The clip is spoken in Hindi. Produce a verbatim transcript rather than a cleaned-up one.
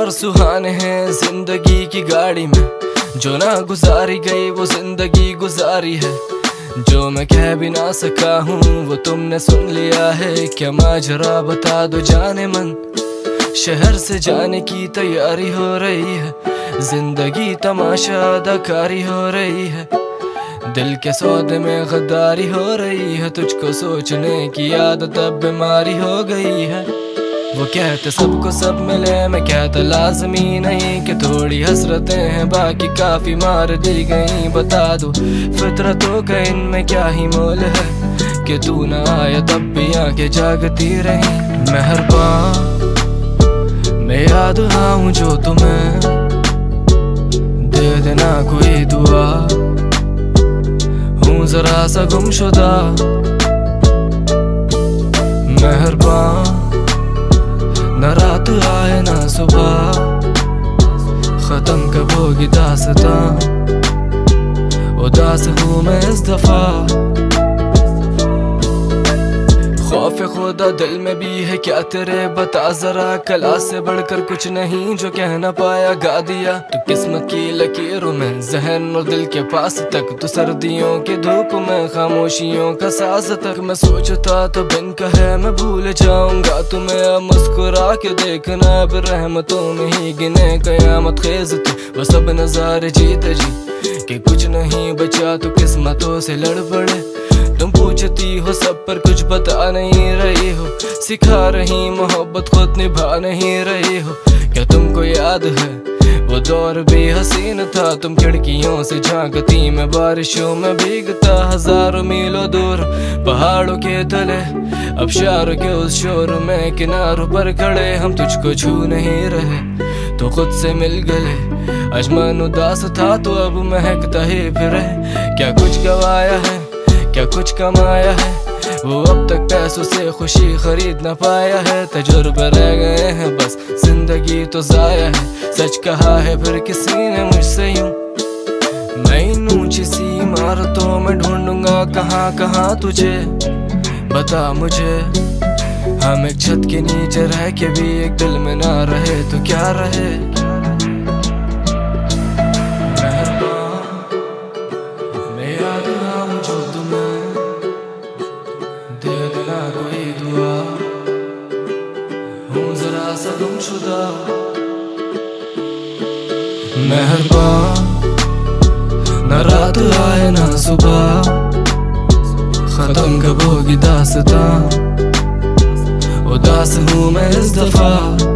सफर सुहाने हैं जिंदगी की गाड़ी में, जो ना गुजारी गई वो जिंदगी गुजारी है। जो मैं कह भी ना सका हूँ वो तुमने सुन लिया है। क्या माजरा बता दो जाने मन, शहर से जाने की तैयारी हो रही है। जिंदगी तमाशा अदाकारी हो रही है, दिल के सौदे में गद्दारी हो रही है। तुझको सोचने की आदत अब बीमारी हो गई है। वो कहते सबको सब मिले, मैं कहता लाजमी नहीं कि थोड़ी हसरतें हैं बाकी काफी मार दी गई। बता दो फितरतों का इनमें क्या ही मोल है कि तू ना आया तब भी आंखें जागती रही। मेहरबान मैं याद आऊं जो तुम्हें, दे देना कोई दुआ। हूँ जरा सा गुमशुदा, मेहरबान न रात आए ना सुबह, खत्म कब होगी दास्तां। उदास हूँ मैं इस दफा, खौफ खुदा दिल में भी है क्या तेरे, बता जरा। कला से बढ़कर कुछ नहीं जो कह ना पाया गा दिया। तू किस्मत की लकीरों में जहन और दिल के पास तक, तू सर्दियों के धूप में खामोशियों का साज तक। मैं सोचता तो बिन कहे मैं भूल जाऊंगा तुम्हें, अब मुस्कुरा के देखना अब रहमतों में ही गिने कयामत खेज तू। वो सब नजारे जीते जी कि कुछ नहीं बचा, तो किस्मतों से लड़ पड़े। तुम पूछती हो सब पर कुछ बता नहीं रही हो, सिखा रही मोहब्बत खुद निभा नहीं रही हो। क्या तुमको याद है वो दौर भी हसीन था, तुम खिड़कियों से झांकती मैं बारिशों में भीगता। हजारों मीलों दूर पहाड़ों के तले, अब शारों के उस शोर में किनारों पर खड़े हम तुझको छू नहीं रहे तो खुद से मिल गए। अजमान उदास था तो अब महकता ही फिरे। क्या कुछ गवाया है क्या कुछ कमाया है, वो अब तक पैसों से खुशी खरीद ना पाया है। तजुर्बे रह गए हैं बस जिंदगी तो जाया है, सच कहा है फिर किसी ने मुझसे यूं। मैं इन ऊंची सी इमारतों में ढूंढूंगा कहाँ कहाँ तुझे, बता मुझे। हम एक छत के नीचे रह के भी एक दिल में ना रहे तो क्या रहे। दे देना कोई दुआ, हूँ जरा सा गुमशुदा। मेहरबान न रात आए ना सुबह, खत्म कब होगी दास्तां। उदास हूँ मैं इस दफा।